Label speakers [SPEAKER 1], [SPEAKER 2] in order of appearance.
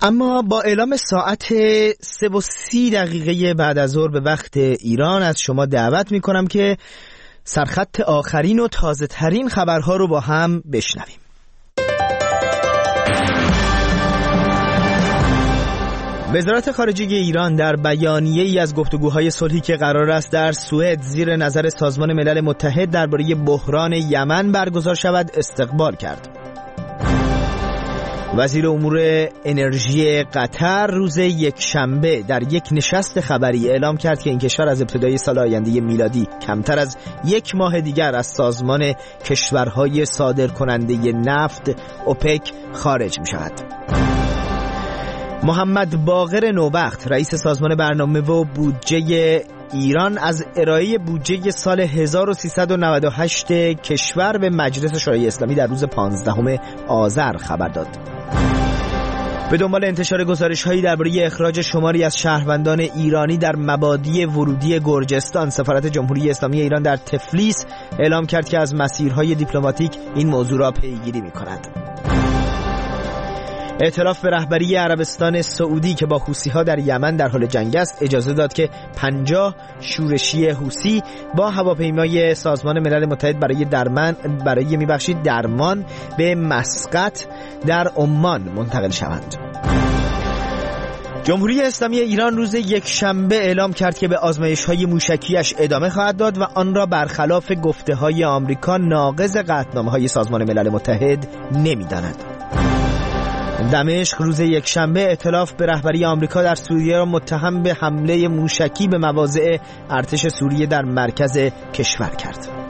[SPEAKER 1] اما با اعلام ساعت 3:30 بعد از ظهر به وقت ایران از شما دعوت میکنم که سرخط آخرین و تازه ترین خبرها رو با هم بشنویم. وزارت خارجه ایران در بیانیه‌ای از گفتگوهای صلحی که قرار است در سوئد زیر نظر سازمان ملل متحد درباره بحران یمن برگزار شود استقبال کرد. وزیر امور انرژی قطر روز یکشنبه در یک نشست خبری اعلام کرد که این کشور از ابتدای سال آینده میلادی کمتر از 1 ماه دیگر از سازمان کشورهای صادرکننده نفت اوپک خارج می شود. محمد باقر نوبخت رئیس سازمان برنامه و بودجه ایران از ارائه بودجه سال 1398 کشور به مجلس شورای اسلامی در روز 15 آذر خبر داد. به دنبال انتشار گزارش‌هایی درباره اخراج شماری از شهروندان ایرانی در مبادی ورودی گرجستان، سفارت جمهوری اسلامی ایران در تفلیس اعلام کرد که از مسیرهای دیپلماتیک این موضوع را پیگیری می‌کند. ائتلاف به رهبری عربستان سعودی که با حوثی‌ها در یمن در حال جنگ است اجازه داد که 50 شورشی حوثی با هواپیمای سازمان ملل متحد برای درمان به مسقط در عمان منتقل شوند. جمهوری اسلامی ایران روز یکشنبه اعلام کرد که به آزمایش‌های موشکیش ادامه خواهد داد و آن را برخلاف گفته‌های آمریکا ناقض قطعنامه‌های سازمان ملل متحد نمی‌داند. دمشق روز یکشنبه ائتلاف به رهبری آمریکا در سوریه را متهم به حمله موشکی به مواضع ارتش سوریه در مرکز کشور کرد.